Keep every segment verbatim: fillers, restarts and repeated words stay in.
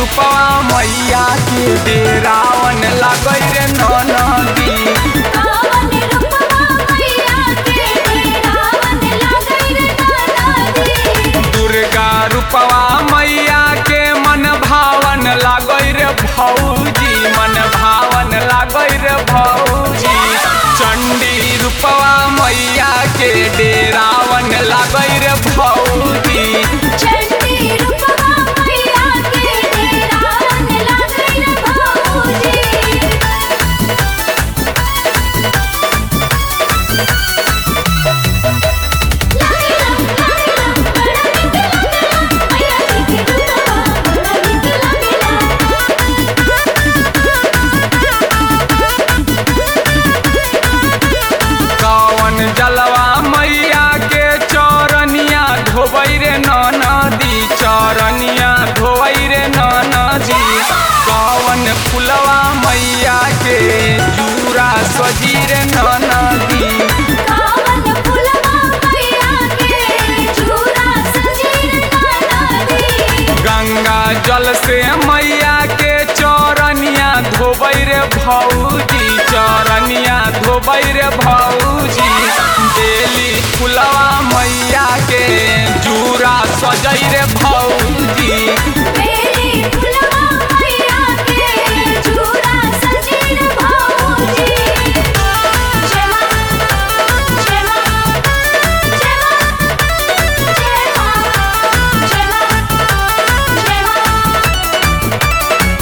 रूपवा मैया के डेरावन लगै रे ननदी। कावन रूपवा मैया के डेरावन लगै रे ननदी। दुर्गा रूपवा मैया के मन भावन लगै रे भौजी, मन भावन लगै रे भौजी। चंडी रूपवा मैया के डेरावन लगै रे भौजी। चंडी रूपवा मैया के डेरावन लगै रे भौजी। कवन जलवा मैया के चरनिया धोबै रे ननदी, चरनिया धोबै रे ननदी। कवन फुलवा मैया के जूरा सजी रे ननदी। कावन फुलवा मैया के जूरा सजी रे ननदी। गंगा जल से मैया के चरनिया धोबै रे भौजी, चरनिया धोबै रे भौजी। बेली फुलवा मैया के जूरा सजै रे भौजी। बेली फुलवा मैया के जूरा सजी रे भौजी। जय मां जय मां जय मां जय मां जय मां जय मां।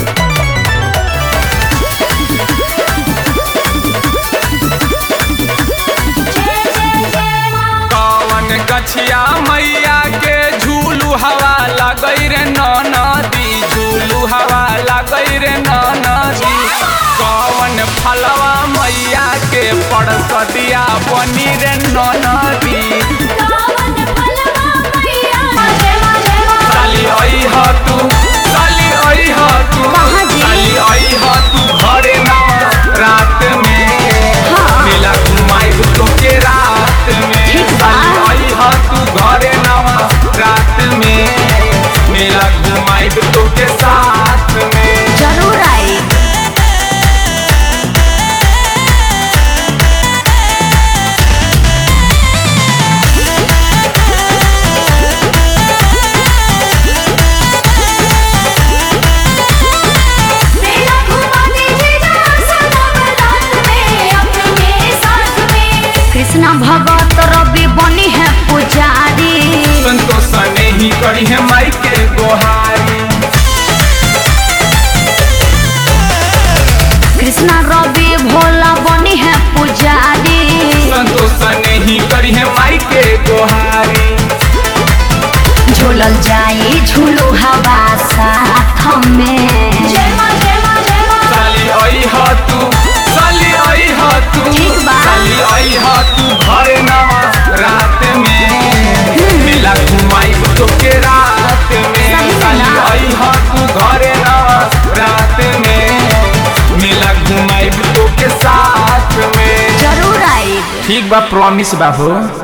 जय जय जय मां। कवन गछिया मैया के झूलू हवा लगै रे ननदी, झूलू हवा लगै रे ननदी। कवन फलवा मैया के परसदिया बनी रे ननदी। कावन फलवा मैया जय मां जय मां। साली आई ह तू, साली आई ह तू, कहाँ जी? साली आई ह तू घरे ना रात में। हाँ। मेला घुमाई तो के रात में। ठीक बा। साली आई ह तू घरे ना रात में। मेला घुमाई तो के साथ में। जरूर आई। मेला घुमा दीजिएगा सनम रात में अपने साथ में। कृष्णा भगत रवि बनी है पुजारी। संतोष ने ही करी है माई के गोहारी। कृष्णा रवि भोला बनी है पुजारी। संतोष ने ही करी है माई के गोहारी। झूलल जाई झूलू हवा साथ में। जय मां जय मां जय मां। साली आई ह तू, साली आई ह तू, ठीक बा। साली आई ह तू घरे ना रात में। मेला घुमाई तो के रात में। सही में साली ना। आई ह तू घरे ना रात में। मेला घुमाई तो के साथ में। जरूर आई। ठीक बा, प्रॉमिस बा हो।